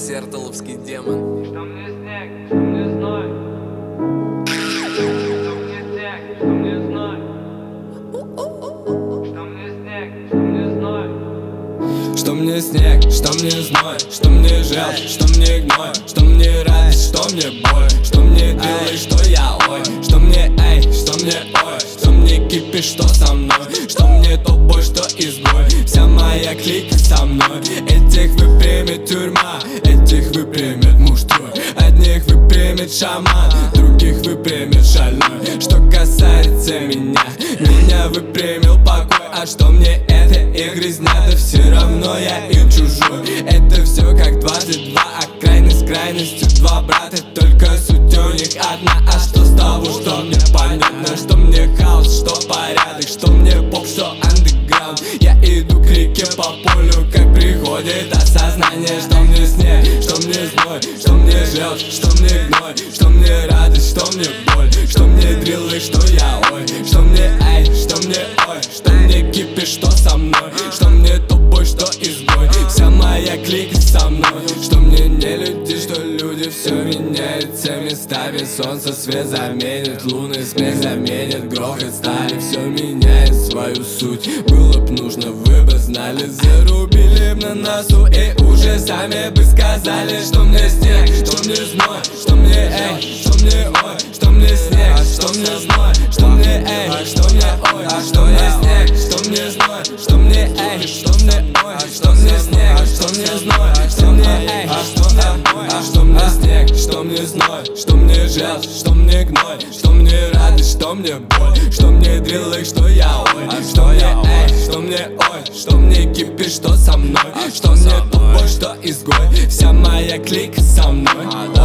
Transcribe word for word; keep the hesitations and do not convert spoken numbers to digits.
Сертоловский демон. Что мне снег, что мне зной, что мне снег, что мне зной, что мне снег, что мне зной. Что мне снег, что мне зной, что мне желчь, что мне гной, что мне радость, что мне боль, что мне делай, что я ой, что мне эй, что мне ой, что мне кипиш, что со мной, что мне топой, что изгой, вся моя клика со мной. Этих выпрямит тюрьма, этих выпрямит муж-твой, одних выпрямит шаман, других выпрямит шальной. Что касается меня, меня выпрямил покой, а что мне это их грязня, да все равно я им чужой. Это все как двадцать два, а крайность с крайностью два брата, только суть у них одна. А что с того, что мне понятно, что мне хаос, что порядок, что мне поп, что андеграунд. Я иду к реке по полю, как приходит осознание. Что мне снег, что мне зной, что мне желчь, что мне гной, что мне радость, что мне боль, что мне дриллы, что я ой, что мне эй, что мне ой, что мне кипиш, что со мной, что мне тупой, что изгой, вся моя клика со мной. Что мне не люди, что люди, все меняется местами. Солнце свет заменит, лунный смех заменит грохот стали. Все меняет свою суть, было б нужно, вы бы знали. Зарубили б на носу и уже сами бы сказали. Что мне снег, что мне зной, что мне эй, что мне ой, что мне снег, что мне зной, что мне эй, что мне ой, что мне снег, что мне зной, что мне эй, что мне ой, что мне снег, что мне зной, что мне эй, что мне ой, что мне снег, что мне зной, что мне желчь, что мне гной, что мне радость, что мне боль, что мне дриллы, что я ой, что мне эй, что мне ой, что мне кипиш, что со мной, что мне тупой, что изгой, вся моя клика со мной.